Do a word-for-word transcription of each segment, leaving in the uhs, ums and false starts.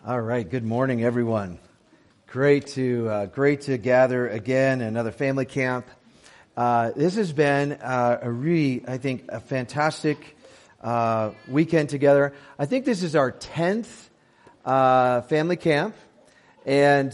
All right. Good morning, everyone. Great to uh, great to gather again, another family camp. Uh, this has been uh, a really, I think, a fantastic uh, weekend together. I think this is our tenth uh, family camp, and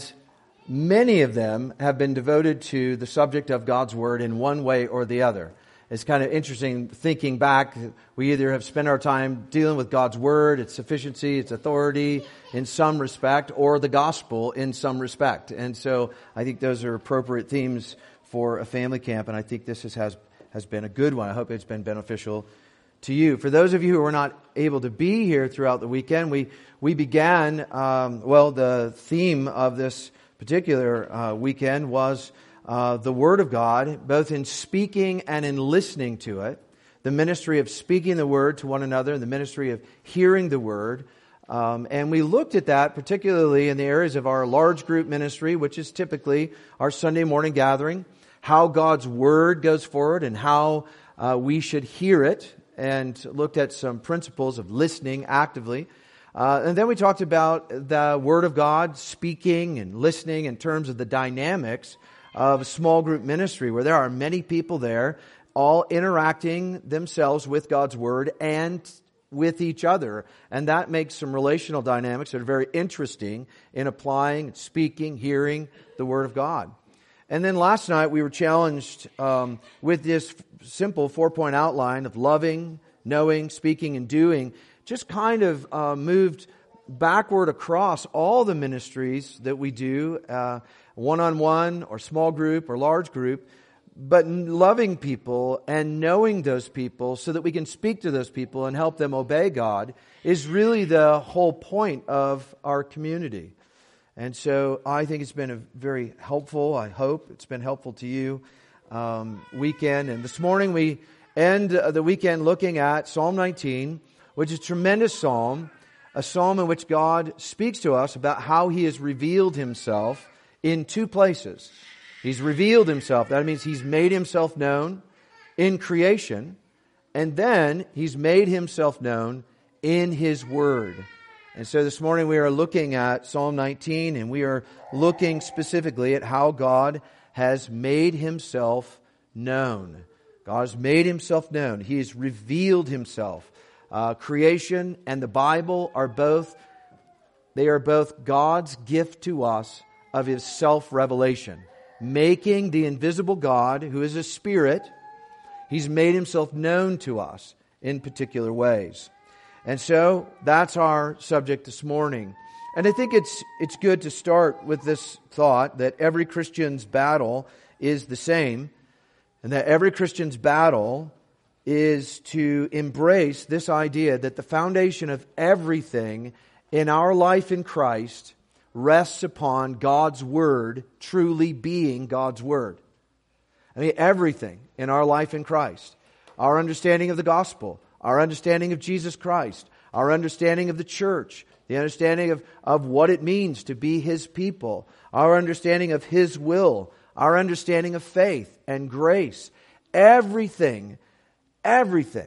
many of them have been devoted to the subject of God's Word in one way or the other. It's kind of interesting thinking back. We either have spent our time dealing with God's Word, its sufficiency, its authority in some respect, or the gospel in some respect. And so I think those are appropriate themes for a family camp, and I think this is, has has been a good one. I hope it's been beneficial to you. For those of you who were not able to be here throughout the weekend, we, we began, um, well, the theme of this particular uh, weekend was Uh, the Word of God, both in speaking and in listening to it, the ministry of speaking the Word to one another, and the ministry of hearing the Word. Um, and we looked at that particularly in the areas of our large group ministry, which is typically our Sunday morning gathering, how God's Word goes forward and how uh, we should hear it, and looked at some principles of listening actively. Uh, and then we talked about the Word of God, speaking and listening in terms of the dynamics of a small group ministry where there are many people there all interacting themselves with God's Word and with each other. And that makes some relational dynamics that are very interesting in applying, speaking, hearing the Word of God. And then last night we were challenged um, with this simple four-point outline of loving, knowing, speaking, and doing. Just kind of uh, moved backward across all the ministries that we do, uh, one-on-one or small group or large group, but loving people and knowing those people so that we can speak to those people and help them obey God is really the whole point of our community. And so I think it's been a very helpful, I hope it's been helpful to you, um, weekend. And this morning we end the weekend looking at Psalm nineteen, which is a tremendous psalm, a psalm in which God speaks to us about how He has revealed Himself in two places. He's revealed Himself. That means He's made Himself known in creation. And then He's made Himself known in His Word. And so this morning we are looking at Psalm nineteen, and we are looking specifically at how God has made Himself known. God has made Himself known. He has revealed Himself. Uh, creation and the Bible are both, they are both God's gift to us of His self-revelation. Making the invisible God, who is a spirit, He's made Himself known to us in particular ways. And so that's our subject this morning. And I think it's it's good to start with this thought that every Christian's battle is the same, and that every Christian's battle is to embrace this idea that the foundation of everything in our life in Christ rests upon God's Word truly being God's Word. I mean, everything in our life in Christ, our understanding of the gospel, our understanding of Jesus Christ, our understanding of the church, the understanding of, of what it means to be His people, our understanding of His will, our understanding of faith and grace, everything Everything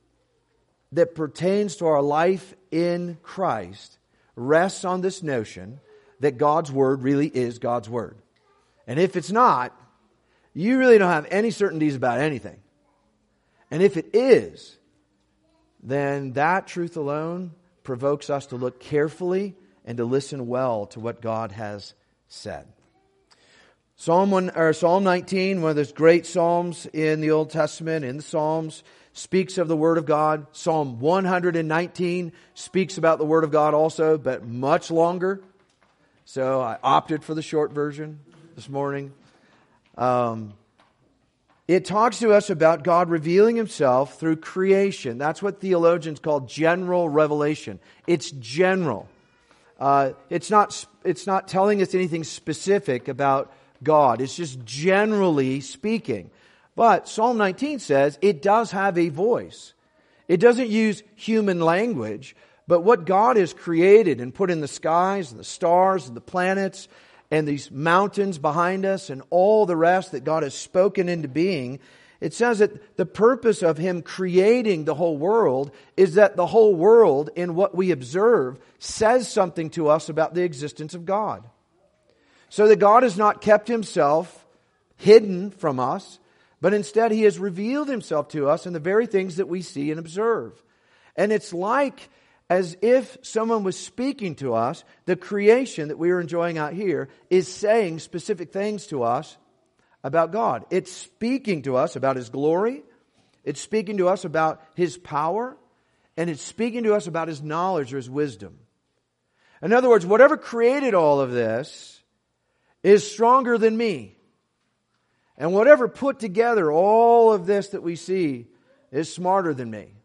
that pertains to our life in Christ rests on this notion that God's Word really is God's Word. And if it's not, you really don't have any certainties about anything. And if it is, then that truth alone provokes us to look carefully and to listen well to what God has said. Psalm one, or Psalm nineteen, one of those great psalms in the Old Testament, in the Psalms, speaks of the Word of God. Psalm one nineteen speaks about the Word of God also, but much longer. So I opted for the short version this morning. Um, it talks to us about God revealing Himself through creation. That's what theologians call general revelation. It's general. Uh, it's not. It's not telling us anything specific about God. It's just generally speaking. But Psalm nineteen says it does have a voice. It doesn't use human language, but what God has created and put in the skies and the stars and the planets and these mountains behind us and all the rest that God has spoken into being, It says that the purpose of Him creating the whole world is that the whole world, in what we observe, says something to us about the existence of God. So that God has not kept Himself hidden from us, but instead He has revealed Himself to us in the very things that we see and observe. And it's like as if someone was speaking to us. The creation that we are enjoying out here is saying specific things to us about God. It's speaking to us about His glory. It's speaking to us about His power. And it's speaking to us about His knowledge or His wisdom. In other words, whatever created all of this is stronger than me. And whatever put together all of this that we see is smarter than me.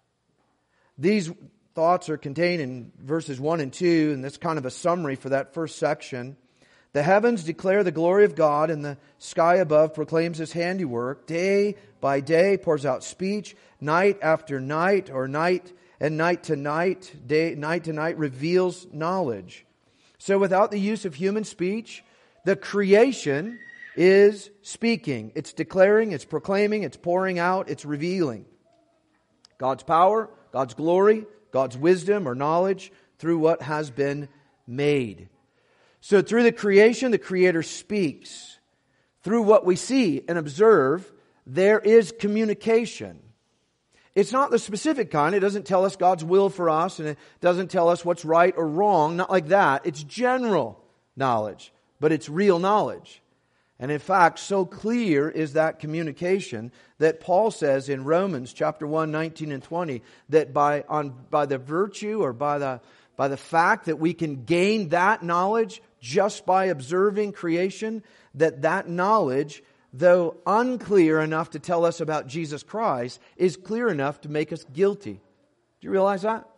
These thoughts are contained in verses one and two, and that's kind of a summary for that first section. The heavens declare the glory of God, and the sky above proclaims His handiwork. Day by day pours out speech, night after night, or night and night to night, day night to night reveals knowledge. So without the use of human speech, the creation is speaking. It's declaring, it's proclaiming, it's pouring out, it's revealing God's power, God's glory, God's wisdom or knowledge through what has been made. So through the creation, the Creator speaks. Through what we see and observe, there is communication. It's not the specific kind. It doesn't tell us God's will for us, and it doesn't tell us what's right or wrong. Not like that. It's general knowledge, but it's real knowledge. And in fact, so clear is that communication that Paul says in Romans chapter one, nineteen and twenty, that by on by the virtue or by the by the fact that we can gain that knowledge just by observing creation, that that knowledge, though unclear enough to tell us about Jesus Christ, is clear enough to make us guilty. Do you realize that?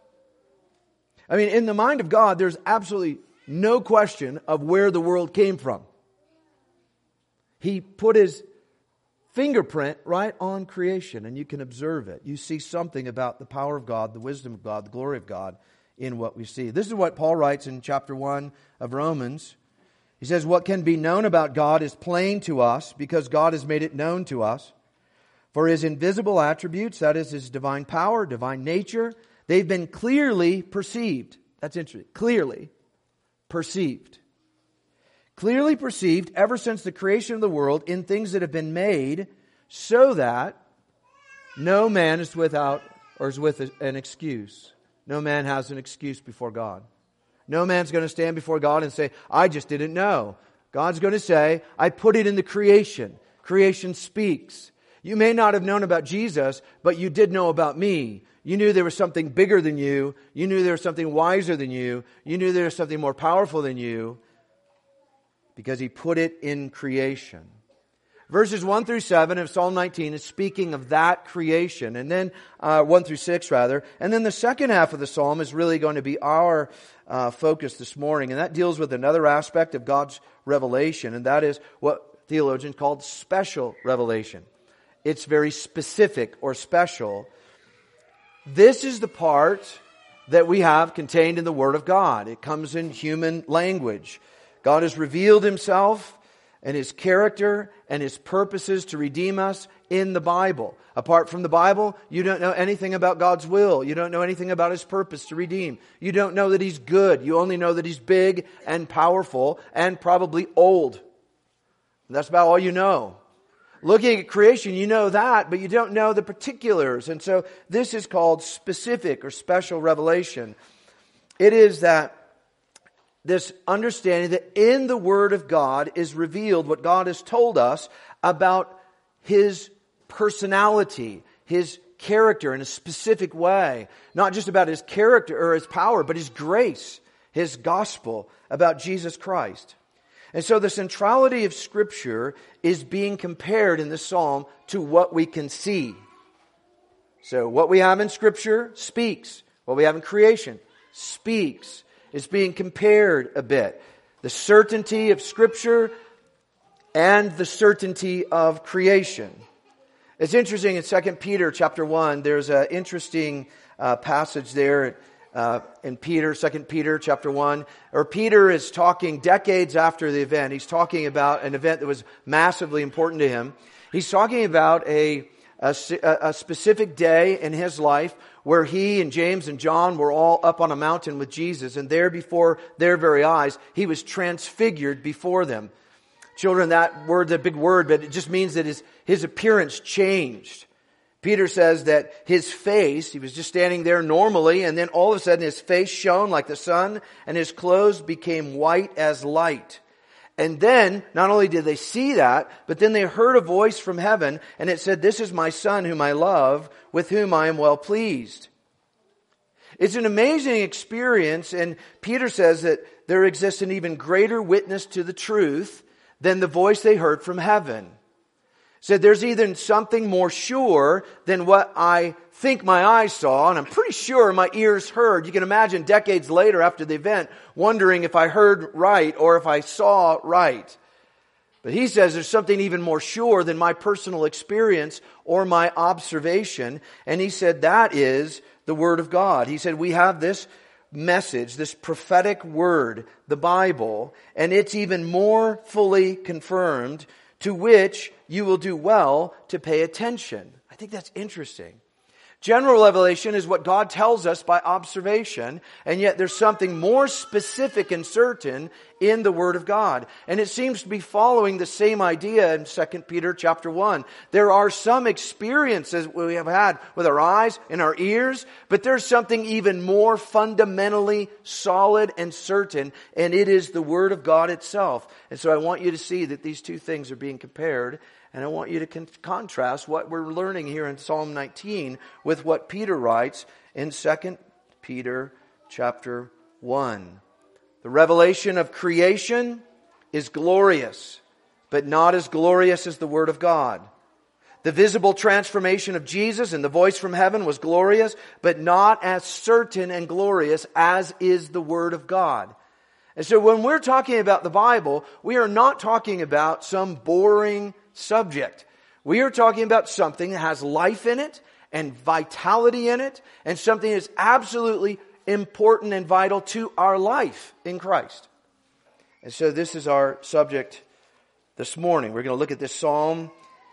I mean, in the mind of God, there's absolutely no question of where the world came from. He put His fingerprint right on creation, and you can observe it. You see something about the power of God, the wisdom of God, the glory of God in what we see. This is what Paul writes in chapter one of Romans. He says, what can be known about God is plain to us because God has made it known to us. For His invisible attributes, that is His divine power, divine nature, they've been clearly perceived. That's interesting. Clearly perceived. Clearly perceived ever since the creation of the world in things that have been made, so that no man is without or is with an excuse. No man has an excuse before God. No man's going to stand before God and say, I just didn't know. God's going to say, I put it in the creation. Creation speaks. You may not have known about Jesus, but you did know about me. You knew there was something bigger than you. You knew there was something wiser than you. You knew there was something more powerful than you. Because He put it in creation. Verses one through seven of Psalm nineteen is speaking of that creation. And then, uh, one through six rather. And then the second half of the Psalm is really going to be our uh, focus this morning. And that deals with another aspect of God's revelation. And that is what theologians call special revelation. It's very specific or special. This is the part that we have contained in the Word of God. It comes in human language. God has revealed Himself and His character and His purposes to redeem us in the Bible. Apart from the Bible, you don't know anything about God's will. You don't know anything about His purpose to redeem. You don't know that He's good. You only know that He's big and powerful and probably old. And that's about all you know. Looking at creation, you know that, but you don't know the particulars. And so this is called specific or special revelation. It is that this understanding that in the Word of God is revealed what God has told us about His personality, His character in a specific way. Not just about His character or His power, but His grace, His gospel about Jesus Christ. And so the centrality of Scripture is being compared in this psalm to what we can see. So what we have in Scripture speaks. What we have in creation speaks. It's being compared a bit. The certainty of Scripture and the certainty of creation. It's interesting in Second Peter chapter one, there's an interesting uh, passage there. uh, in Peter, Second Peter chapter one, or Peter is talking decades after the event. He's talking about an event that was massively important to him. He's talking about a, a, a specific day in his life where he and James and John were all up on a mountain with Jesus, and there before their very eyes, he was transfigured before them. Children, that word's a big word, but it just means that his, his appearance changed. Peter says that his face, he was just standing there normally, and then all of a sudden his face shone like the sun, and his clothes became white as light. And then, not only did they see that, but then they heard a voice from heaven, and it said, "This is my Son whom I love, with whom I am well pleased." It's an amazing experience, and Peter says that there exists an even greater witness to the truth than the voice they heard from heaven. Said there's even something more sure than what I think my eyes saw, and I'm pretty sure my ears heard. You can imagine decades later after the event, wondering if I heard right or if I saw right. But he says there's something even more sure than my personal experience or my observation, and he said that is the Word of God. He said we have this message, this prophetic word, the Bible, and it's even more fully confirmed, to which you will do well to pay attention. I think that's interesting. General revelation is what God tells us by observation, and yet there's something more specific and certain in the Word of God. And it seems to be following the same idea in Second Peter chapter one. There are some experiences we have had with our eyes and our ears, but there's something even more fundamentally solid and certain, and it is the Word of God itself. And so I want you to see that these two things are being compared. And I want you to con- contrast what we're learning here in Psalm nineteen with what Peter writes in Second Peter chapter one. The revelation of creation is glorious, but not as glorious as the Word of God. The visible transformation of Jesus and the voice from heaven was glorious, but not as certain and glorious as is the Word of God. And so when we're talking about the Bible, we are not talking about some boring subject. We are talking about something that has life in it and vitality in it, and something that's absolutely important and vital to our life in Christ. And so this is our subject this morning. We're going to look at this psalm,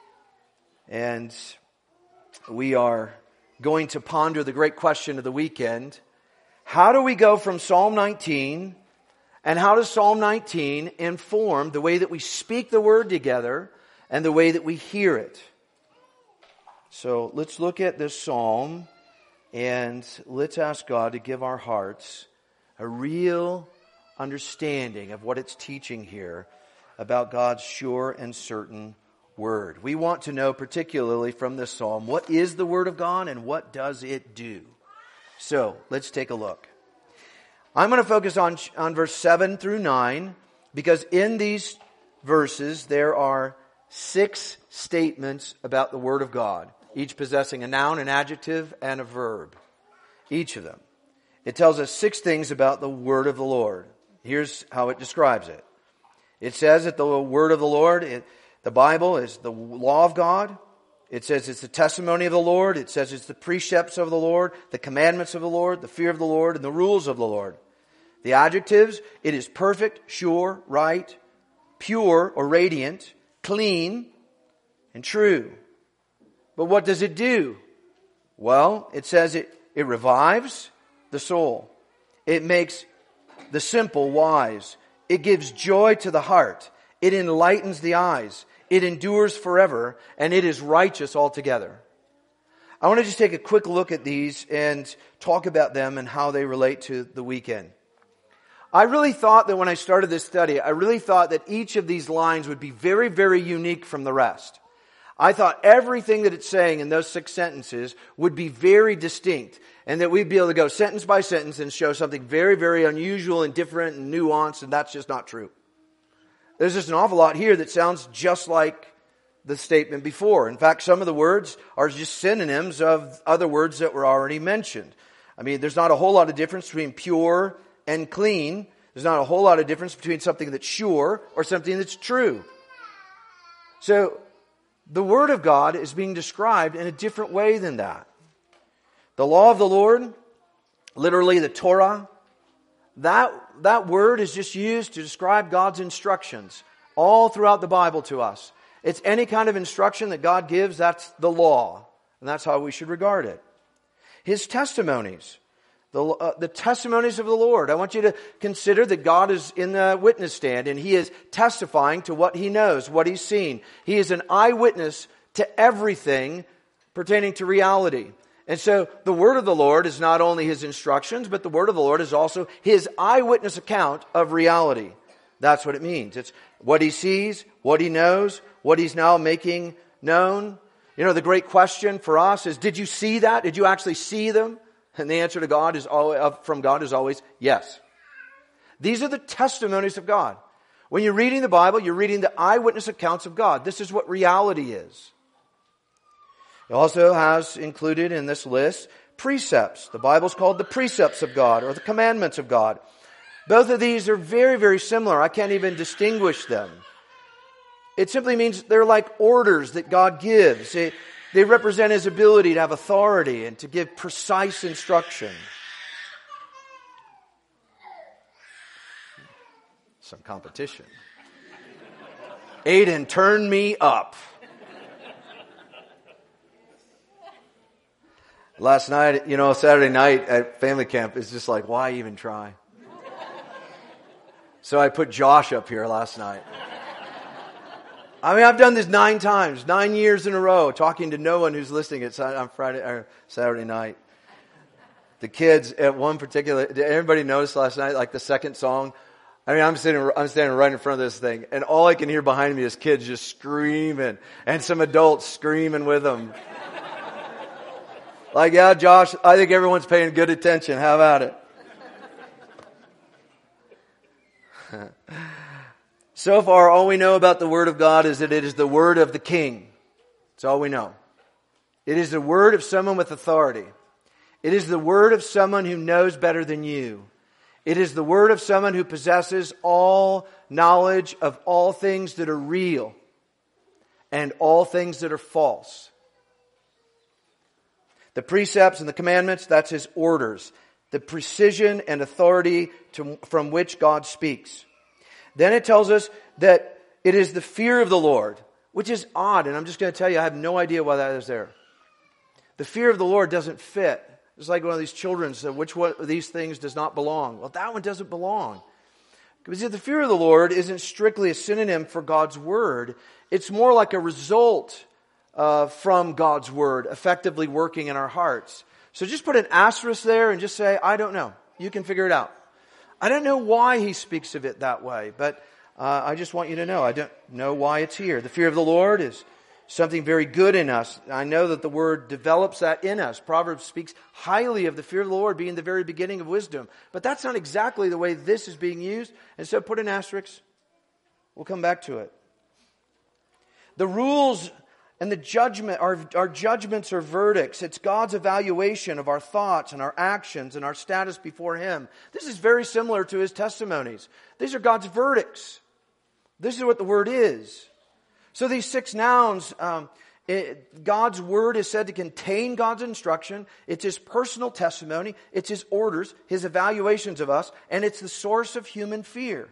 and we are going to ponder the great question of the weekend. How do we go from Psalm nineteen, and how does Psalm nineteen inform the way that we speak the Word together and the way that we hear it? So let's look at this psalm, and let's ask God to give our hearts a real understanding of what it's teaching here about God's sure and certain Word. We want to know particularly from this psalm, what is the Word of God and what does it do? So let's take a look. I'm going to focus on, on verse seven through nine, because in these verses there are six statements about the Word of God, each possessing a noun, an adjective, and a verb. Each of them. It tells us six things about the Word of the Lord. Here's how it describes it. It says that the Word of the Lord, it, the Bible, is the law of God. It says it's the testimony of the Lord. It says it's the precepts of the Lord, the commandments of the Lord, the fear of the Lord, and the rules of the Lord. The adjectives, it is perfect, sure, right, pure or radiant, clean, and true. But what does it do? Well, it says it, it revives the soul. It makes the simple wise. It gives joy to the heart. It enlightens the eyes. It endures forever, and it is righteous altogether. I want to just take a quick look at these and talk about them and how they relate to the weekend. I really thought that when I started this study, I really thought that each of these lines would be very, very unique from the rest. I thought everything that it's saying in those six sentences would be very distinct, and that we'd be able to go sentence by sentence and show something very, very unusual and different and nuanced, and that's just not true. There's just an awful lot here that sounds just like the statement before. In fact, some of the words are just synonyms of other words that were already mentioned. I mean, there's not a whole lot of difference between pure and clean. There's not a whole lot of difference between something that's sure or something that's true. So, the Word of God is being described in a different way than that. The law of the Lord literally the Torah. That, that word is just used to describe God's instructions all throughout the Bible to us. It's any kind of instruction that God gives, that's the law. And that's how we should regard it. His testimonies. The, uh, the testimonies of the Lord. I want you to consider that God is in the witness stand and He is testifying to what He knows, what He's seen. He is an eyewitness to everything pertaining to reality. And so the word of the Lord is not only His instructions, but the word of the Lord is also His eyewitness account of reality. That's what it means. It's what He sees, what He knows, what He's now making known. You know, the great question for us is, did you see that? Did you actually see them? And the answer to God is always, from God is always yes. These are the testimonies of God. When you're reading the Bible, you're reading the eyewitness accounts of God. This is what reality is. It also has included in this list precepts. The Bible's called the precepts of God or the commandments of God. Both of these are very, very similar. I can't even distinguish them. It simply means they're like orders that God gives. It, they represent His ability to have authority and to give precise instruction. Some competition. Aiden, turn me up. Last night, you know, Saturday night at family camp is just like, why even try? So I put Josh up here last night. I mean, I've done this nine times, nine years in a row, talking to no one who's listening at, on Friday or Saturday night. The kids at one particular, did everybody notice last night, like the second song? I mean, I'm sitting, I'm standing right in front of this thing, and all I can hear behind me is kids just screaming, and some adults screaming with them. Like, yeah, Josh, I think everyone's paying good attention. How about it? So far, all we know about the Word of God is that it is the Word of the King. That's all we know. It is the Word of someone with authority. It is the Word of someone who knows better than you. It is the Word of someone who possesses all knowledge of all things that are real and all things that are false. The precepts and the commandments, that's His orders. The precision and authority to, from which God speaks. Then it tells us that it is the fear of the Lord, which is odd. And I'm just going to tell you, I have no idea why that is there. The fear of the Lord doesn't fit. It's like one of these children said, which one of these things does not belong? Well, that one doesn't belong. Because the fear of the Lord isn't strictly a synonym for God's Word. It's more like a result Uh, from God's Word effectively working in our hearts. So just put an asterisk there and just say, I don't know. You can figure it out. I don't know why He speaks of it that way, but uh, I just want you to know. I don't know why it's here. The fear of the Lord is something very good in us. I know that the Word develops that in us. Proverbs speaks highly of the fear of the Lord being the very beginning of wisdom. But that's not exactly the way this is being used. And so put an asterisk. We'll come back to it. The rules and the judgment, our, our judgments or verdicts, it's God's evaluation of our thoughts and our actions and our status before Him. This is very similar to His testimonies. These are God's verdicts. This is what the Word is. So these six nouns, um, it, God's Word is said to contain God's instruction. It's His personal testimony. It's His orders, His evaluations of us, and it's the source of human fear.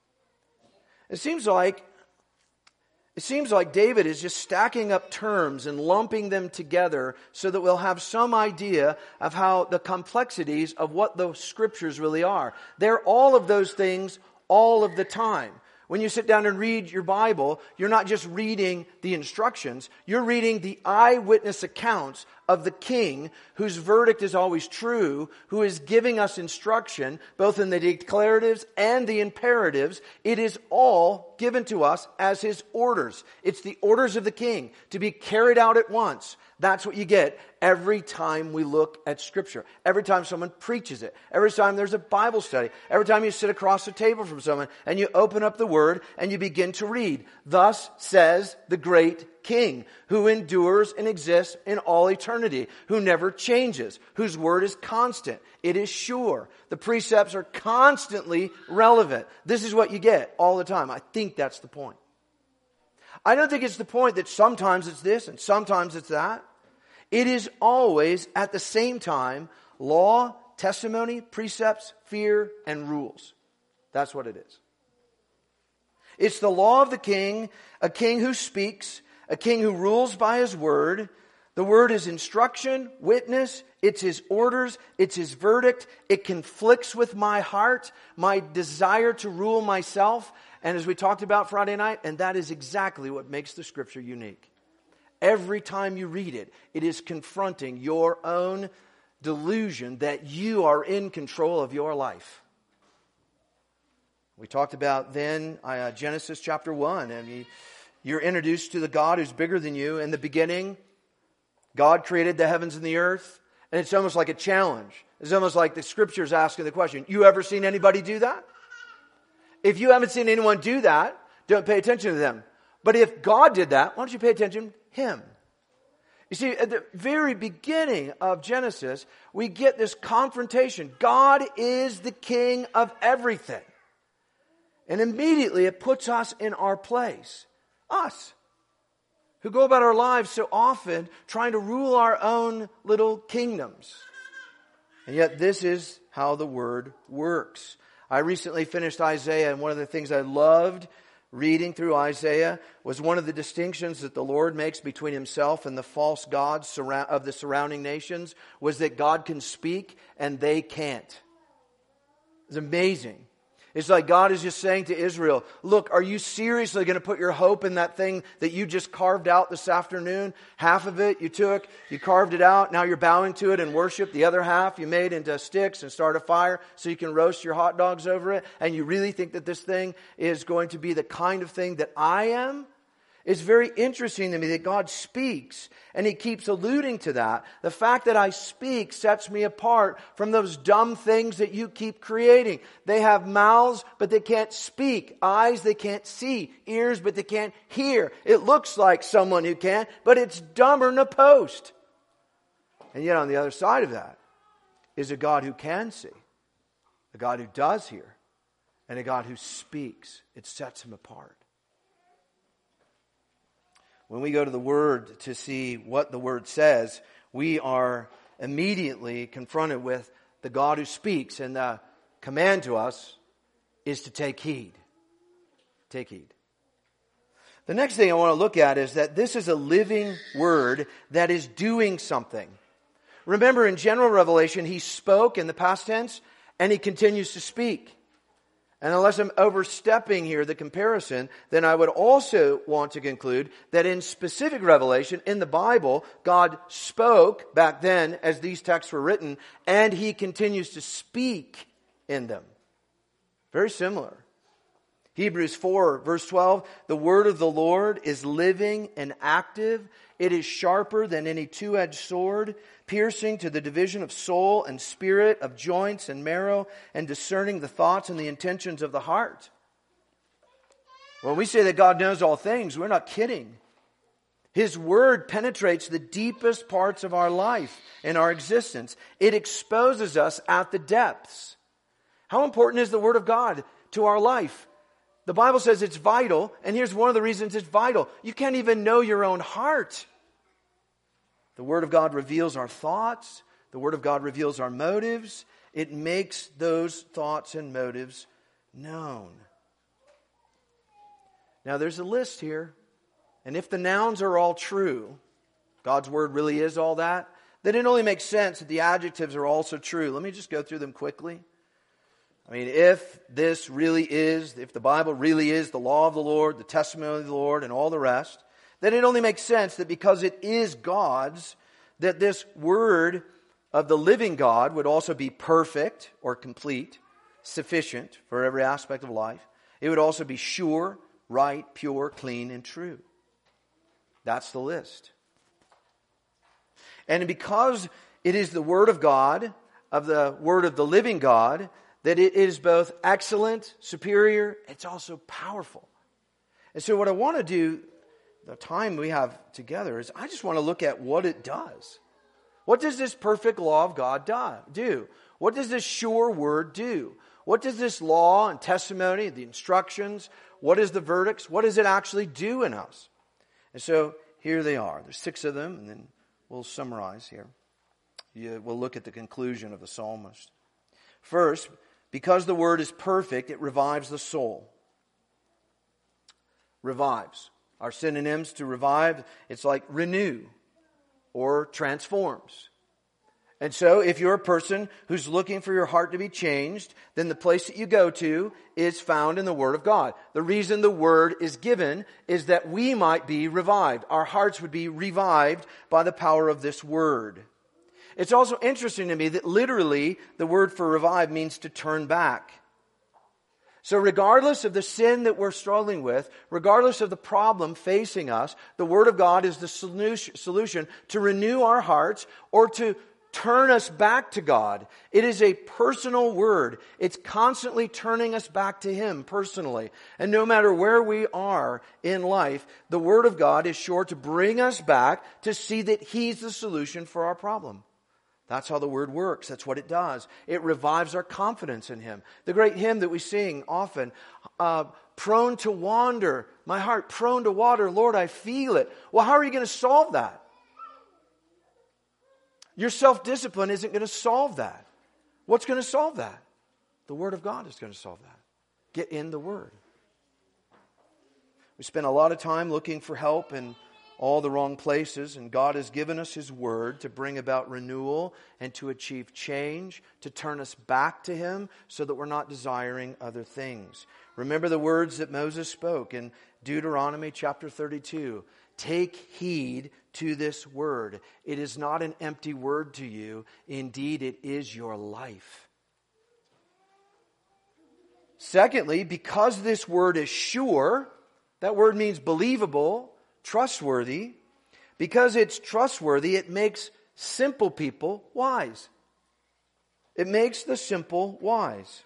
It seems like It seems like David is just stacking up terms and lumping them together so that we'll have some idea of how the complexities of what the Scriptures really are. They're all of those things all of the time. When you sit down and read your Bible, you're not just reading the instructions, you're reading the eyewitness accounts of the King whose verdict is always true, who is giving us instruction, both in the declaratives and the imperatives. It is all given to us as His orders. It's the orders of the King to be carried out at once. That's what you get every time we look at Scripture. Every time someone preaches it. Every time there's a Bible study. Every time you sit across the table from someone and you open up the Word and you begin to read. Thus says the great King, who endures and exists in all eternity, who never changes, whose word is constant. It is sure. The precepts are constantly relevant. This is what you get all the time. I think that's the point. I don't think it's the point that sometimes it's this and sometimes it's that. It is always, at the same time, law, testimony, precepts, fear, and rules. That's what it is. It's the law of the king, a king who speaks, a king who rules by his word. The word is instruction, witness, it's his orders, it's his verdict. It conflicts with my heart, my desire to rule myself. And as we talked about Friday night, and that is exactly what makes the scripture unique. Every time you read it, it is confronting your own delusion that you are in control of your life. We talked about then uh, Genesis chapter one. I mean, you're introduced to the God who's bigger than you. In the beginning, God created the heavens and the earth. And it's almost like a challenge. It's almost like the scripture's asking the question, you ever seen anybody do that? If you haven't seen anyone do that, don't pay attention to them. But if God did that, why don't you pay attention to Him? You see, at the very beginning of Genesis, we get this confrontation. God is the king of everything. And immediately it puts us in our place. Us, who go about our lives so often trying to rule our own little kingdoms. And yet this is how the Word works. I recently finished Isaiah, and one of the things I loved reading through Isaiah was one of the distinctions that the Lord makes between Himself and the false gods of the surrounding nations was that God can speak and they can't. It's amazing. It's like God is just saying to Israel, look, are you seriously going to put your hope in that thing that you just carved out this afternoon? Half of it you took, you carved it out, now you're bowing to it and worship. The other half you made into sticks and start a fire so you can roast your hot dogs over it. And you really think that this thing is going to be the kind of thing that I am? It's very interesting to me that God speaks, and He keeps alluding to that. The fact that I speak sets me apart from those dumb things that you keep creating. They have mouths, but they can't speak. Eyes, they can't see. Ears, but they can't hear. It looks like someone who can, but it's dumber than a post. And yet on the other side of that is a God who can see, a God who does hear, and a God who speaks. It sets Him apart. When we go to the Word to see what the Word says, we are immediately confronted with the God who speaks. And the command to us is to take heed. Take heed. The next thing I want to look at is that this is a living Word that is doing something. Remember, in general revelation, He spoke in the past tense, and He continues to speak. And unless I'm overstepping here the comparison, then I would also want to conclude that in specific revelation in the Bible, God spoke back then as these texts were written, and He continues to speak in them. Very similar. Hebrews four, verse twelve, the word of the Lord is living and active. It is sharper than any two-edged sword, piercing to the division of soul and spirit, of joints and marrow, and discerning the thoughts and the intentions of the heart. When we say that God knows all things, we're not kidding. His word penetrates the deepest parts of our life and our existence. It exposes us at the depths. How important is the word of God to our life? The Bible says it's vital, and here's one of the reasons it's vital. You can't even know your own heart. The Word of God reveals our thoughts. The Word of God reveals our motives. It makes those thoughts and motives known. Now there's a list here. And if the nouns are all true, God's Word really is all that, then it only makes sense that the adjectives are also true. Let me just go through them quickly. I mean, if this really is, if the Bible really is the law of the Lord, the testimony of the Lord, and all the rest, then it only makes sense that because it is God's, that this word of the living God would also be perfect or complete, sufficient for every aspect of life. It would also be sure, right, pure, clean, and true. That's the list. And because it is the word of God, of the word of the living God, that it is both excellent, superior, it's also powerful. And so what I want to do, the time we have together, is I just want to look at what it does. What does this perfect law of God do? What does this sure word do? What does this law and testimony, the instructions, what is the verdicts, what does it actually do in us? And so here they are. There's six of them, and then we'll summarize here. You, we'll look at the conclusion of the psalmist. First, because the word is perfect, it revives the soul. Revives. Our synonyms to revive, it's like renew or transforms. And so if you're a person who's looking for your heart to be changed, then the place that you go to is found in the Word of God. The reason the Word is given is that we might be revived. Our hearts would be revived by the power of this Word. It's also interesting to me that literally the word for revive means to turn back. So regardless of the sin that we're struggling with, regardless of the problem facing us, the Word of God is the solution to renew our hearts or to turn us back to God. It is a personal word. It's constantly turning us back to Him personally. And no matter where we are in life, the Word of God is sure to bring us back to see that He's the solution for our problem. That's how the Word works. That's what it does. It revives our confidence in Him. The great hymn that we sing often, uh, prone to wander, my heart prone to water, Lord, I feel it. Well, how are you going to solve that? Your self-discipline isn't going to solve that. What's going to solve that? The Word of God is going to solve that. Get in the Word. We spend a lot of time looking for help in all the wrong places, and God has given us His Word to bring about renewal and to achieve change, to turn us back to Him so that we're not desiring other things. Remember the words that Moses spoke in Deuteronomy chapter thirty-two. Take heed to this word. It is not an empty word to you. Indeed, it is your life. Secondly, because this word is sure, that word means believable, trustworthy. Because it's trustworthy, it makes simple people wise. It makes the simple wise.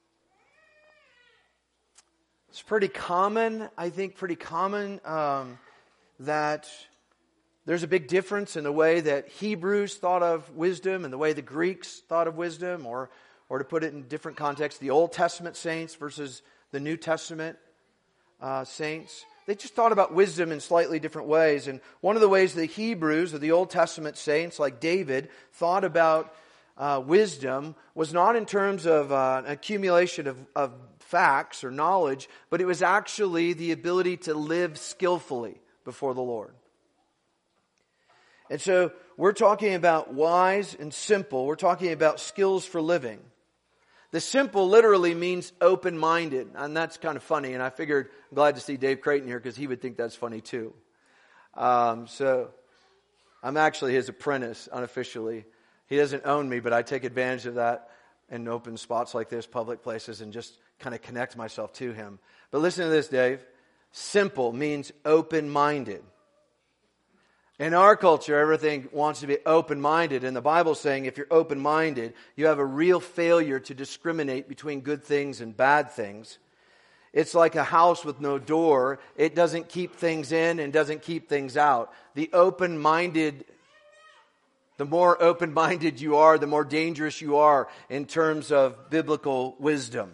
It's pretty common, I think pretty common um, that there's a big difference in the way that Hebrews thought of wisdom and the way the Greeks thought of wisdom, or, or to put it in different contexts, the Old Testament saints versus the New Testament uh, saints. They just thought about wisdom in slightly different ways. And one of the ways the Hebrews or the Old Testament saints like David thought about uh, wisdom was not in terms of uh, an accumulation of, of facts or knowledge, but it was actually the ability to live skillfully before the Lord. And so we're talking about wise and simple. We're talking about skills for living. The simple literally means open-minded. And that's kind of funny. And I figured, I'm glad to see Dave Creighton here because he would think that's funny too. Um, so I'm actually his apprentice unofficially. He doesn't own me, but I take advantage of that in open spots like this, public places, and just kind of connect myself to him. But listen to this, Dave. Simple means open-minded. In our culture, everything wants to be open-minded. And the Bible's saying if you're open-minded, you have a real failure to discriminate between good things and bad things. It's like a house with no door. It doesn't keep things in and doesn't keep things out. The open-minded, the more open-minded you are, the more dangerous you are in terms of biblical wisdom.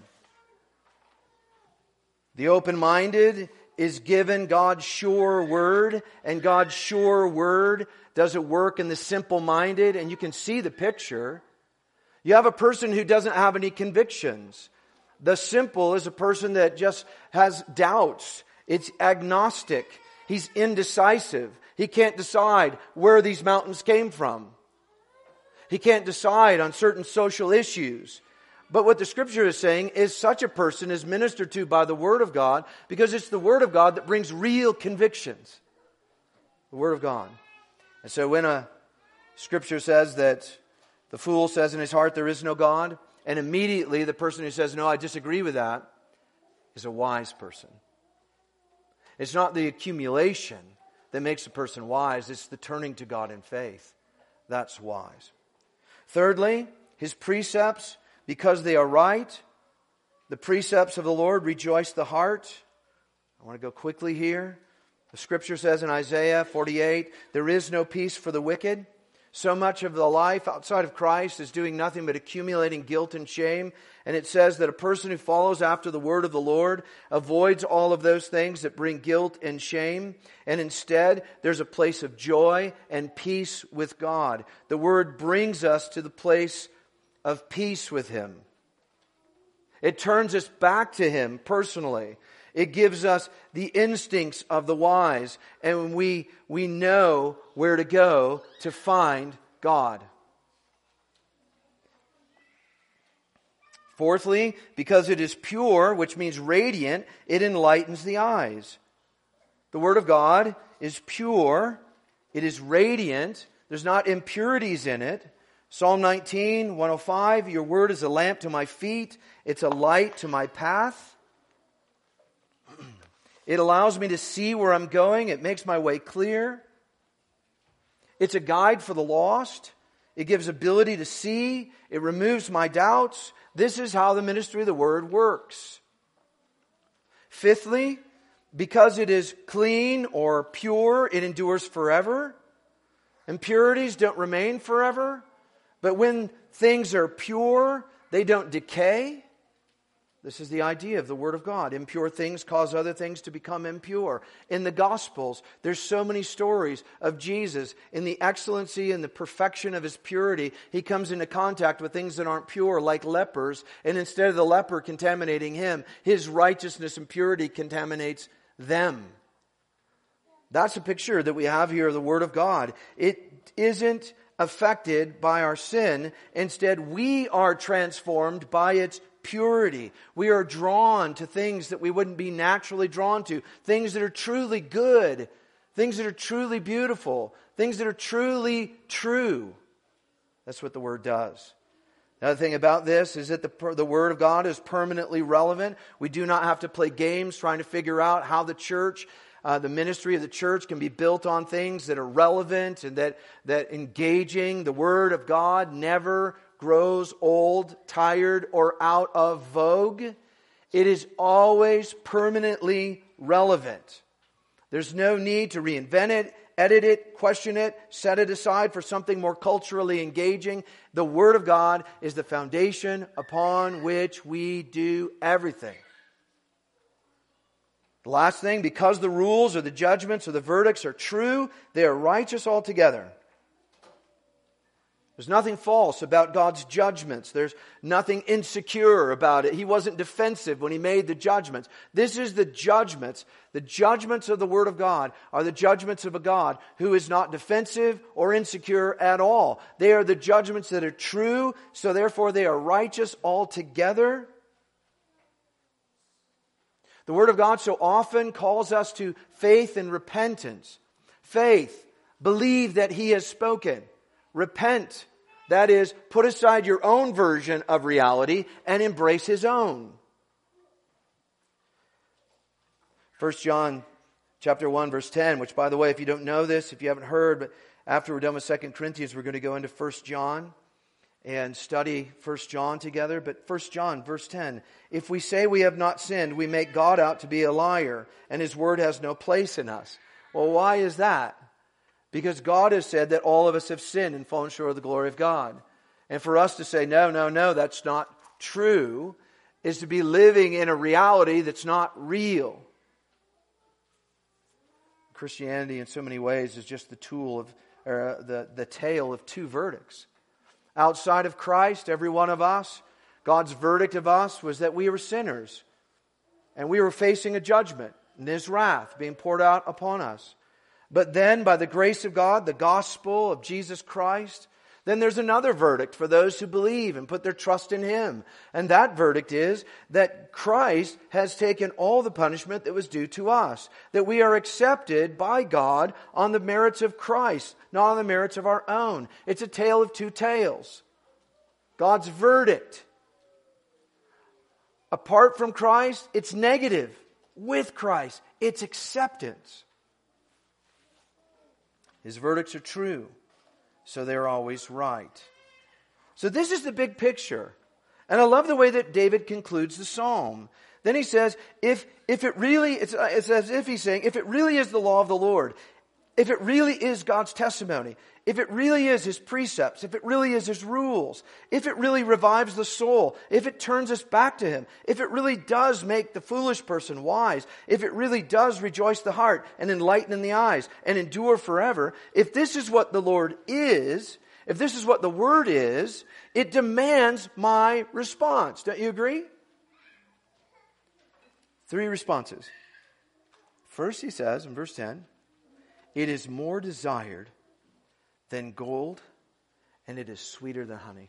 The open-minded is given God's sure word, and God's sure word does it work in the simple-minded, and you can see the picture. You have a person who doesn't have any convictions. The simple is a person that just has doubts. It's agnostic. He's indecisive. He can't decide where these mountains came from. He can't decide on certain social issues. But what the Scripture is saying is such a person is ministered to by the Word of God because it's the Word of God that brings real convictions. The Word of God. And so when a Scripture says that the fool says in his heart there is no God, and immediately the person who says, no, I disagree with that, is a wise person. It's not the accumulation that makes a person wise. It's the turning to God in faith. That's wise. Thirdly, His precepts, because they are right, the precepts of the Lord rejoice the heart. I want to go quickly here. The Scripture says in Isaiah forty-eight, there is no peace for the wicked. So much of the life outside of Christ is doing nothing but accumulating guilt and shame. And it says that a person who follows after the word of the Lord avoids all of those things that bring guilt and shame. And instead, there's a place of joy and peace with God. The word brings us to the place of peace with Him. It turns us back to Him personally. It gives us the instincts of the wise, and we, we know where to go to find God. Fourthly, because it is pure, which means radiant, it enlightens the eyes. The Word of God is pure. It is radiant. There's not impurities in it. Psalm nineteen, one oh five, your word is a lamp to my feet. It's a light to my path. It allows me to see where I'm going. It makes my way clear. It's a guide for the lost. It gives ability to see. It removes my doubts. This is how the ministry of the Word works. Fifthly, because it is clean or pure, it endures forever. Impurities don't remain forever. But when things are pure, they don't decay. This is the idea of the Word of God. Impure things cause other things to become impure. In the Gospels, there's so many stories of Jesus in the excellency and the perfection of His purity. He comes into contact with things that aren't pure, like lepers, and instead of the leper contaminating Him, His righteousness and purity contaminates them. That's a picture that we have here of the Word of God. It isn't affected by our sin. Instead, we are transformed by its purity. We are drawn to things that we wouldn't be naturally drawn to. Things that are truly good. Things that are truly beautiful. Things that are truly true. That's what the Word does. Another thing about this is that the, the Word of God is permanently relevant. We do not have to play games trying to figure out how the church, uh, the ministry of the church can be built on things that are relevant and that, that engaging. The Word of God never grows old, tired, or out of vogue. It is always permanently relevant. There's no need to reinvent it, edit it, question it, set it aside for something more culturally engaging. The Word of God is the foundation upon which we do everything. The last thing, because the rules or the judgments or the verdicts are true, they are righteous altogether. There's nothing false about God's judgments. There's nothing insecure about it. He wasn't defensive when He made the judgments. This is the judgments. The judgments of the Word of God are the judgments of a God who is not defensive or insecure at all. They are the judgments that are true, so therefore they are righteous altogether. The Word of God so often calls us to faith and repentance. Faith, believe that He has spoken. Repent, that is, put aside your own version of reality and embrace His own. First John chapter one, verse ten, which, by the way, if you don't know this, if you haven't heard, but after we're done with Second Corinthians, we're going to go into First John and study First John together. But First John, verse ten, if we say we have not sinned, we make God out to be a liar, and His word has no place in us. Well, why is that? Because God has said that all of us have sinned and fallen short of the glory of God. And for us to say, no, no, no, that's not true, is to be living in a reality that's not real. Christianity, in so many ways, is just the tool of, or the, the tale of two verdicts. Outside of Christ, every one of us, God's verdict of us was that we were sinners. And we were facing a judgment, and His wrath being poured out upon us. But then, by the grace of God, the gospel of Jesus Christ, then there's another verdict for those who believe and put their trust in Him. And that verdict is that Christ has taken all the punishment that was due to us. That we are accepted by God on the merits of Christ, not on the merits of our own. It's a tale of two tales. God's verdict. Apart from Christ, it's negative. With Christ, it's acceptance. His verdicts are true, so they're always right. So this is the big picture. And I love the way that David concludes the psalm. Then he says, if, if it really, it's, it's as if he's saying, if it really is the law of the Lord, if it really is God's testimony, if it really is His precepts, if it really is His rules, if it really revives the soul, if it turns us back to Him, if it really does make the foolish person wise, if it really does rejoice the heart and enlighten the eyes and endure forever, if this is what the Lord is, if this is what the Word is, it demands my response. Don't you agree? Three responses. First, he says in verse ten, it is more desired than gold, and it is sweeter than honey.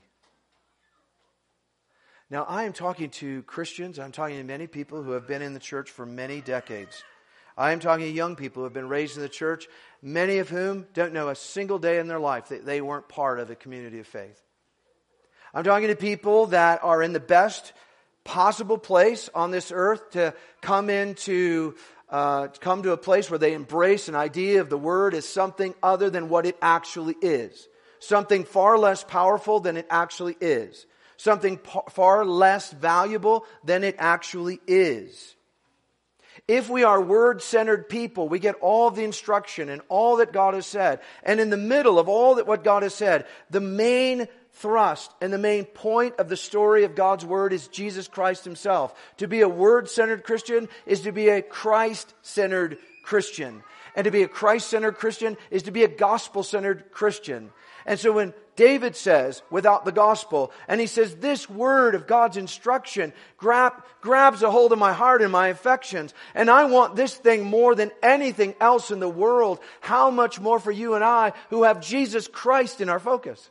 Now, I am talking to Christians. I'm talking to many people who have been in the church for many decades. I am talking to young people who have been raised in the church, many of whom don't know a single day in their life that they weren't part of a community of faith. I'm talking to people that are in the best possible place on this earth to come into uh, to come to a place where they embrace an idea of the Word as something other than what it actually is. Something far less powerful than it actually is. Something p- far less valuable than it actually is. If we are Word-centered people, we get all of the instruction and all that God has said. And in the middle of all that what God has said, the main thrust and the main point of the story of God's Word is Jesus Christ Himself. To be a Word-centered Christian is to be a Christ-centered Christian. And to be a Christ-centered Christian is to be a gospel-centered Christian. And so when David says, without the gospel, and he says, this word of God's instruction grab, grabs a hold of my heart and my affections, and I want this thing more than anything else in the world, how much more for you and I who have Jesus Christ in our focus?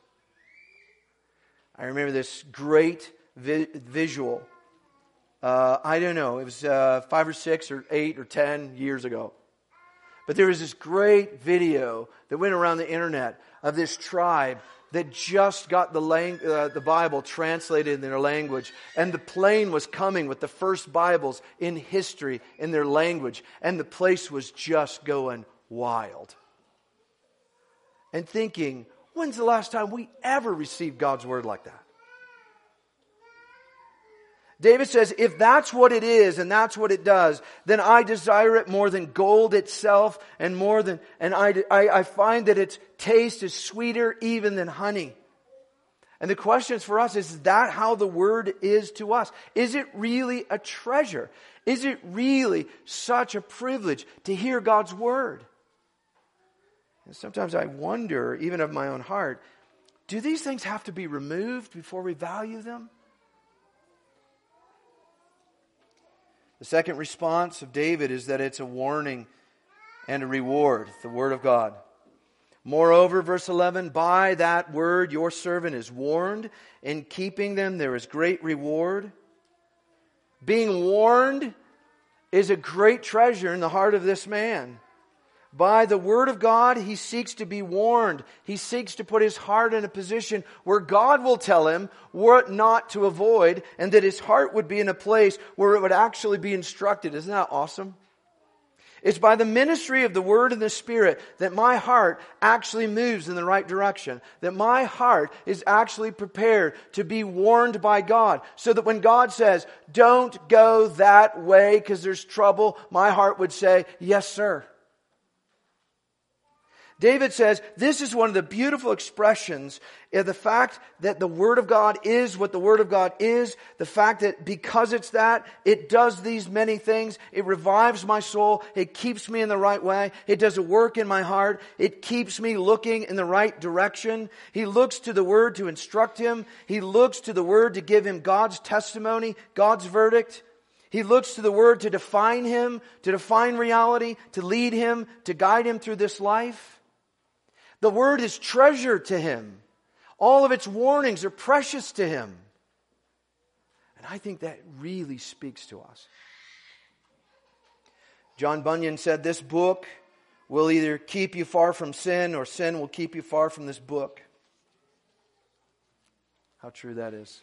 I remember this great vi- visual. Uh, I don't know, it was uh, five or six or eight or ten years ago. But there was this great video that went around the internet of this tribe that just got the lang- uh, the Bible translated in their language. And the plane was coming with the first Bibles in history in their language. And the place was just going wild. And thinking, when's the last time we ever received God's Word like that? David says, if that's what it is and that's what it does, then I desire it more than gold itself and more than, and I, I, I find that its taste is sweeter even than honey. And the question for us is, is that how the Word is to us? Is it really a treasure? Is it really such a privilege to hear God's Word? And sometimes I wonder, even of my own heart, do these things have to be removed before we value them? The second response of David is that it's a warning and a reward, the Word of God. Moreover, verse eleven, by that word your servant is warned. In keeping them there is great reward. Being warned is a great treasure in the heart of this man. By the Word of God, he seeks to be warned. He seeks to put his heart in a position where God will tell him what not to avoid, and that his heart would be in a place where it would actually be instructed. Isn't that awesome? It's by the ministry of the Word and the Spirit that my heart actually moves in the right direction. That my heart is actually prepared to be warned by God. So that when God says, don't go that way because there's trouble, my heart would say, yes, sir. David says this is one of the beautiful expressions of the fact that the Word of God is what the Word of God is. The fact that because it's that, it does these many things. It revives my soul. It keeps me in the right way. It does a work in my heart. It keeps me looking in the right direction. He looks to the Word to instruct him. He looks to the Word to give him God's testimony, God's verdict. He looks to the Word to define him, to define reality, to lead him, to guide him through this life. The Word is treasure to him. All of its warnings are precious to him. And I think that really speaks to us. John Bunyan said, this book will either keep you far from sin or sin will keep you far from this book. How true that is.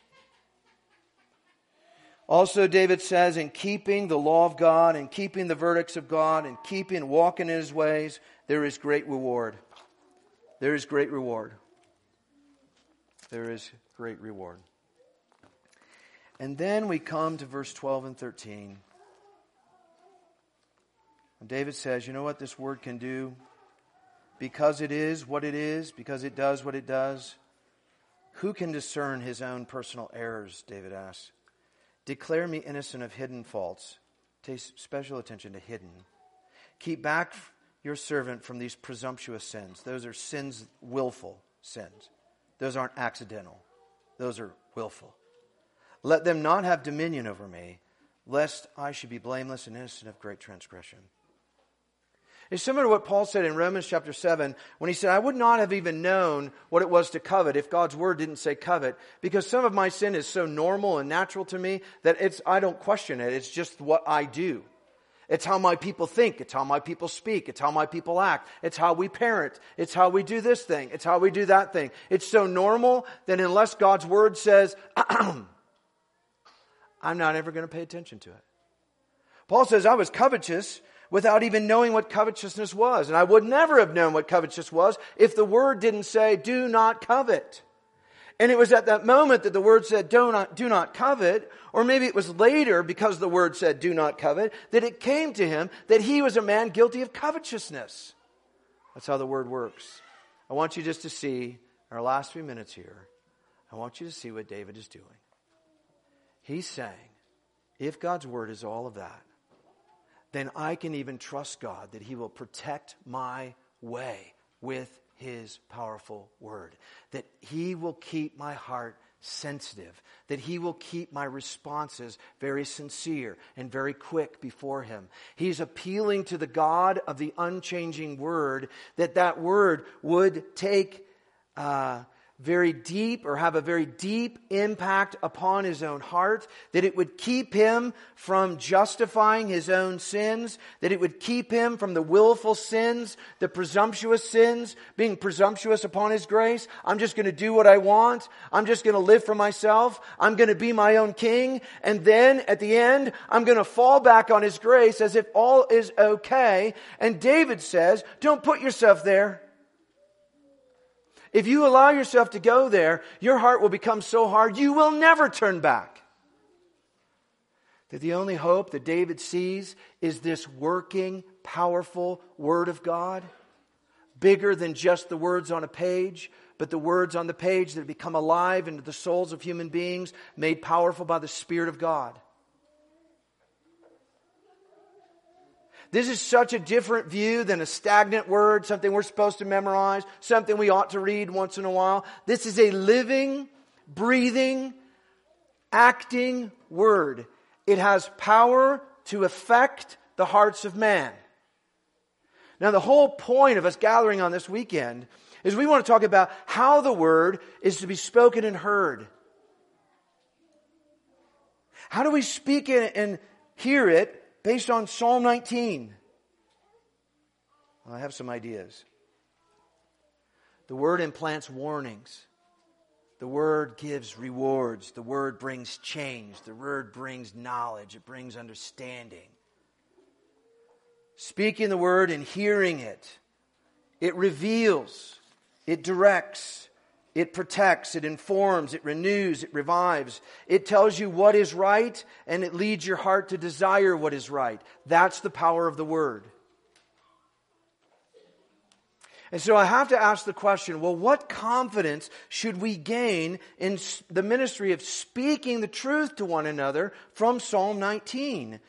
Also, David says, in keeping the law of God and keeping the verdicts of God and keeping, walking in His ways, there is great reward. There is great reward. There is great reward. And then we come to verse twelve and thirteen. And David says, you know what this word can do? because it is what it is, because it does what it does? Who can discern his own personal errors, David asks. Declare me innocent of hidden faults. Take special attention to hidden. Keep back your servant from these presumptuous sins. Those are sins, willful sins. Those aren't accidental. Those are willful. Let them not have dominion over me, lest I should be blameless and innocent of great transgression. It's similar to what Paul said in Romans chapter seven when he said, I would not have even known what it was to covet if God's word didn't say covet, because some of my sin is so normal and natural to me that it's I don't question it. It's just what I do. It's how my people think. It's how my people speak. It's how my people act. It's how we parent. It's how we do this thing. It's how we do that thing. It's so normal that unless God's word says, I'm not ever going to pay attention to it. Paul says, I was covetous without even knowing what covetousness was. And I would never have known what covetousness was if the word didn't say, do not covet. And it was at that moment that the word said, do not, do not covet, or maybe it was later because the word said, do not covet, that it came to him that he was a man guilty of covetousness. That's how the word works. I want you just to see, in our last few minutes here, I want you to see what David is doing. He's saying, if God's word is all of that, then I can even trust God that he will protect my way with his powerful word. That he will keep my heart sensitive. That he will keep my responses very sincere and very quick before him. He's appealing to the God of the unchanging word, that that word would take uh, very deep or have a very deep impact upon his own heart, that it would keep him from justifying his own sins, that it would keep him from the willful sins, the presumptuous sins, being presumptuous upon his grace. I'm just going to do what I want. I'm just going to live for myself. I'm going to be my own king. And then at the end, I'm going to fall back on his grace as if all is okay. And David says, don't put yourself there. If you allow yourself to go there, your heart will become so hard you will never turn back. That the only hope that David sees is this working, powerful Word of God. Bigger than just the words on a page, but the words on the page that become alive into the souls of human beings, made powerful by the Spirit of God. This is such a different view than a stagnant word, something we're supposed to memorize, something we ought to read once in a while. This is a living, breathing, acting word. It has power to affect the hearts of man. Now, the whole point of us gathering on this weekend is we want to talk about how the word is to be spoken and heard. How do we speak it and hear it? Based on Psalm nineteen. Well, I have some ideas. The Word implants warnings. The Word gives rewards. The Word brings change. The Word brings knowledge. It brings understanding. Speaking the Word and hearing it, it reveals, it directs, it protects, it informs, it renews, it revives. It tells you what is right, and it leads your heart to desire what is right. That's the power of the Word. And so I have to ask the question, well, what confidence should we gain in the ministry of speaking the truth to one another from Psalm nineteen?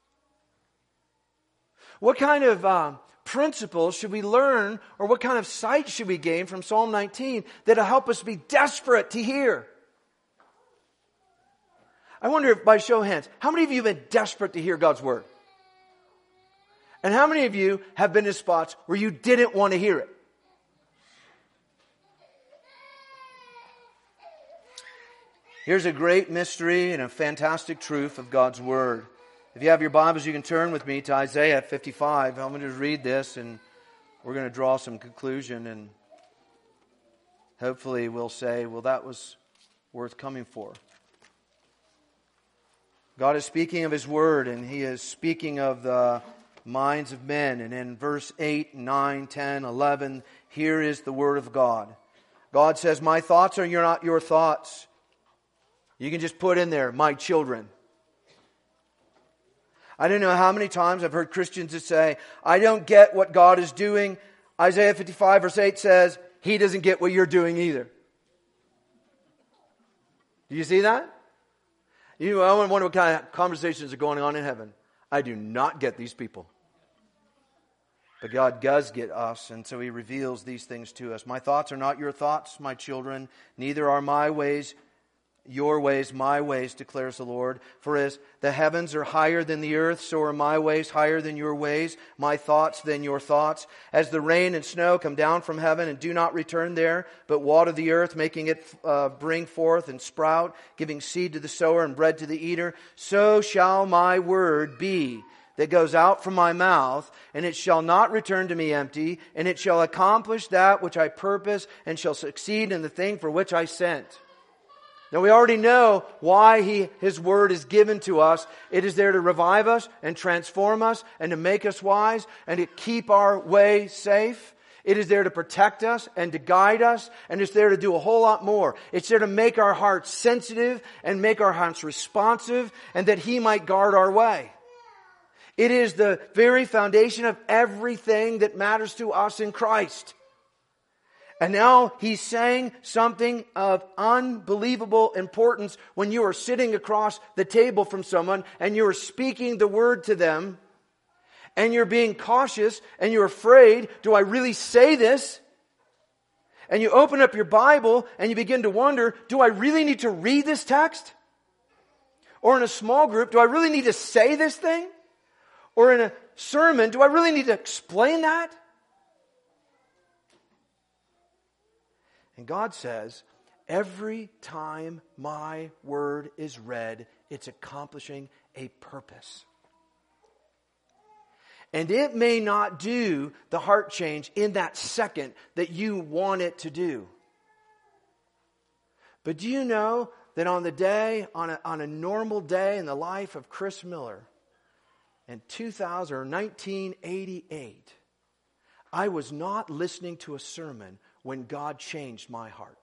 What kind of Uh, principles should we learn, or what kind of sight should we gain from Psalm nineteen that'll help us be desperate to hear? I wonder if, by show of hands, how many of you have been desperate to hear God's Word? And how many of you have been in spots where you didn't want to hear it? Here's a great mystery and a fantastic truth of God's Word. If you have your Bibles, you can turn with me to Isaiah fifty-five. I'm going to read this, and we're going to draw some conclusion, and hopefully we'll say, well, that was worth coming for. God is speaking of His Word, and He is speaking of the minds of men. And in verse eight, nine, ten, eleven, here is the Word of God. God says, my thoughts are not your thoughts. You can just put in there, my children. I don't know how many times I've heard Christians that say, I don't get what God is doing. Isaiah fifty-five verse eight says, he doesn't get what you're doing either. Do you see that? You know, I wonder what kind of conversations are going on in heaven. I do not get these people. But God does get us, and so He reveals these things to us. My thoughts are not your thoughts, my children. Neither are my ways your ways, my ways, declares the Lord. For as the heavens are higher than the earth, so are my ways higher than your ways, my thoughts than your thoughts. As the rain and snow come down from heaven and do not return there, but water the earth, making it uh, bring forth and sprout, giving seed to the sower and bread to the eater, so shall my word be that goes out from my mouth, and it shall not return to me empty, and it shall accomplish that which I purpose, and shall succeed in the thing for which I sent. Now we already know why he, His Word is given to us. It is there to revive us and transform us and to make us wise and to keep our way safe. It is there to protect us and to guide us, and it's there to do a whole lot more. It's there to make our hearts sensitive and make our hearts responsive, and that He might guard our way. It is the very foundation of everything that matters to us in Christ. And now He's saying something of unbelievable importance when you are sitting across the table from someone and you are speaking the word to them and you're being cautious and you're afraid, do I really say this? And you open up your Bible and you begin to wonder, do I really need to read this text? Or in a small group, do I really need to say this thing? Or in a sermon, do I really need to explain that? And God says, every time my word is read, it's accomplishing a purpose. And it may not do the heart change in that second that you want it to do. But do you know that on the day, on a, on a normal day in the life of Chris Miller, in two thousand or nineteen eighty-eight, I was not listening to a sermon when God changed my heart.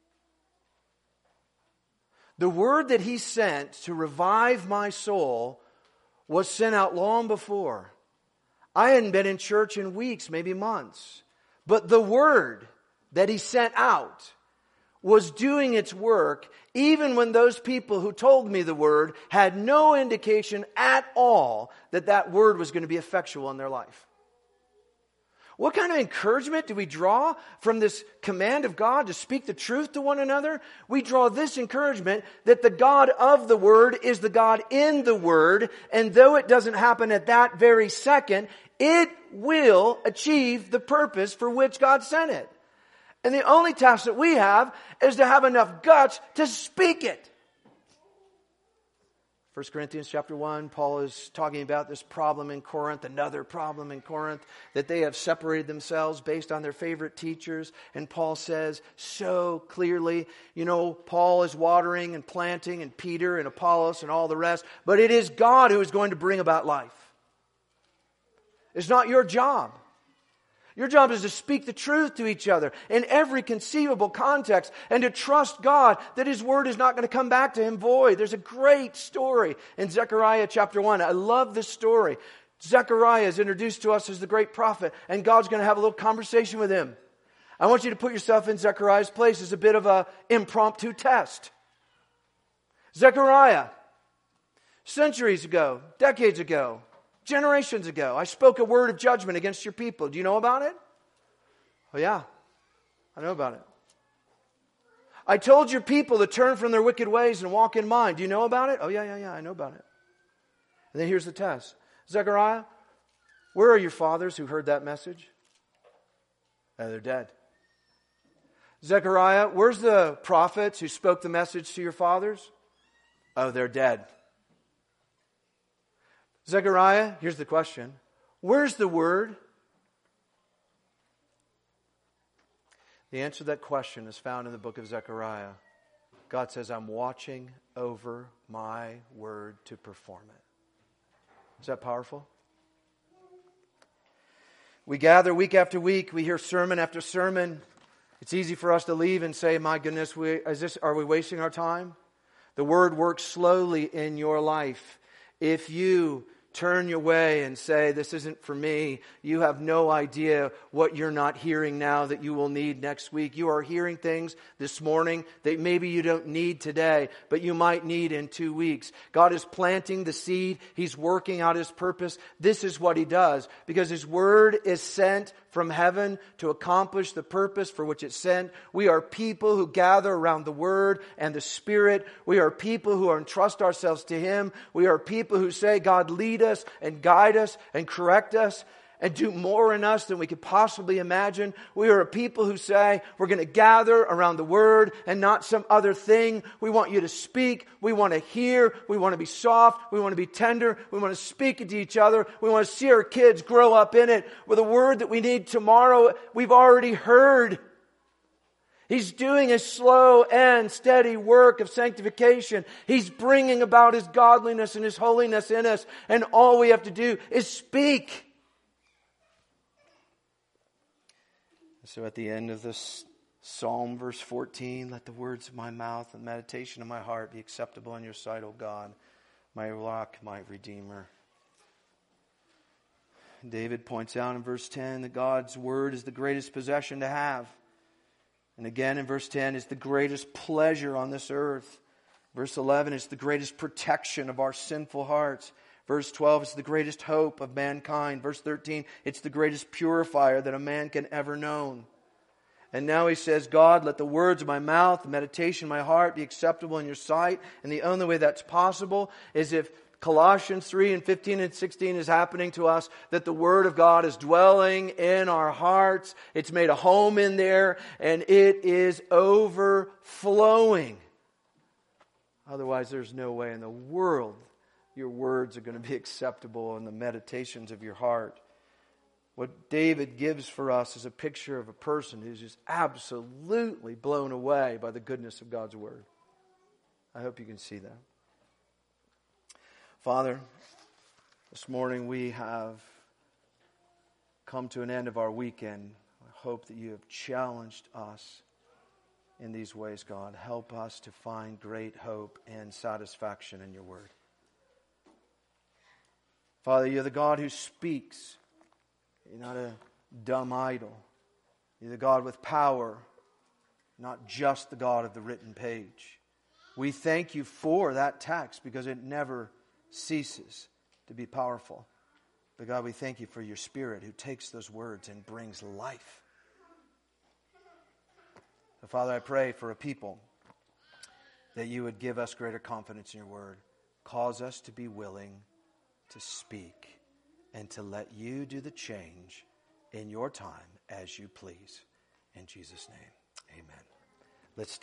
The word that He sent to revive my soul was sent out long before. I hadn't been in church in weeks, maybe months. But the word that He sent out was doing its work even when those people who told me the word had no indication at all that that word was going to be effectual in their life. What kind of encouragement do we draw from this command of God to speak the truth to one another? We draw this encouragement that the God of the Word is the God in the Word, and though it doesn't happen at that very second, it will achieve the purpose for which God sent it. And the only task that we have is to have enough guts to speak it. First Corinthians chapter one, Paul is talking about this problem in Corinth, another problem in Corinth, that they have separated themselves based on their favorite teachers. And Paul says so clearly, you know, Paul is watering and planting, and Peter and Apollos and all the rest, but it is God who is going to bring about life. It's not your job. Your job is to speak the truth to each other in every conceivable context and to trust God that His word is not going to come back to Him void. There's a great story in Zechariah chapter one. I love this story. Zechariah is introduced to us as the great prophet, and God's going to have a little conversation with him. I want you to put yourself in Zechariah's place as a bit of an impromptu test. Zechariah, centuries ago, decades ago, generations ago, I spoke a word of judgment against your people. Do you know about it? Oh yeah, I know about it. I told your people to turn from their wicked ways and walk in mine. Do you know about it? Oh yeah, yeah, yeah, I know about it. And then here's the test. Zechariah, where are your fathers who heard that message? Oh, they're dead. Zechariah, where's the prophets who spoke the message to your fathers? Oh, they're dead. Zechariah, here's the question. Where's the word? The answer to that question is found in the book of Zechariah. God says, I'm watching over my word to perform it. Is that powerful? We gather week after week. We hear sermon after sermon. It's easy for us to leave and say, my goodness, we, is this, are we wasting our time? The word works slowly in your life. If you turn away and say, this isn't for me. You have no idea what you're not hearing now that you will need next week. You are hearing things this morning that maybe you don't need today, but you might need in two weeks. God is planting the seed. He's working out His purpose. This is what He does because His Word is sent from heaven to accomplish the purpose for which it's sent. We are people who gather around the Word and the Spirit. We are people who entrust ourselves to Him. We are people who say, God, lead us and guide us and correct us and do more in us than we could possibly imagine. We are a people who say, we're going to gather around the Word and not some other thing. We want you to speak. We want to hear. We want to be soft. We want to be tender. We want to speak it to each other. We want to see our kids grow up in it with a word that we need tomorrow. We've already heard. He's doing a slow and steady work of sanctification. He's bringing about His godliness and His holiness in us. And all we have to do is speak. So at the end of this Psalm, verse fourteen, let the words of my mouth and meditation of my heart be acceptable in your sight, O God, my rock, my redeemer. David points out in verse ten that God's word is the greatest possession to have. And again in verse ten, it's the greatest pleasure on this earth. Verse eleven, it's the greatest protection of our sinful hearts. Verse twelve, it's the greatest hope of mankind. Verse thirteen, it's the greatest purifier that a man can ever know. And now he says, God, let the words of my mouth, the meditation of my heart be acceptable in your sight. And the only way that's possible is if Colossians three and fifteen and sixteen is happening to us, that the Word of God is dwelling in our hearts. It's made a home in there, and it is overflowing. Otherwise, there's no way in the world your words are going to be acceptable in the meditations of your heart. What David gives for us is a picture of a person who's just absolutely blown away by the goodness of God's Word. I hope you can see that. Father, this morning we have come to an end of our weekend. I hope that you have challenged us in these ways, God. Help us to find great hope and satisfaction in your Word. Father, you're the God who speaks. You're not a dumb idol. You're the God with power, not just the God of the written page. We thank you for that text because it never ceases to be powerful. But God, we thank you for your Spirit who takes those words and brings life. So Father, I pray for a people that you would give us greater confidence in your Word. Cause us to be willing to speak and to let you do the change in your time as you please. In Jesus' name, amen. Let's stand.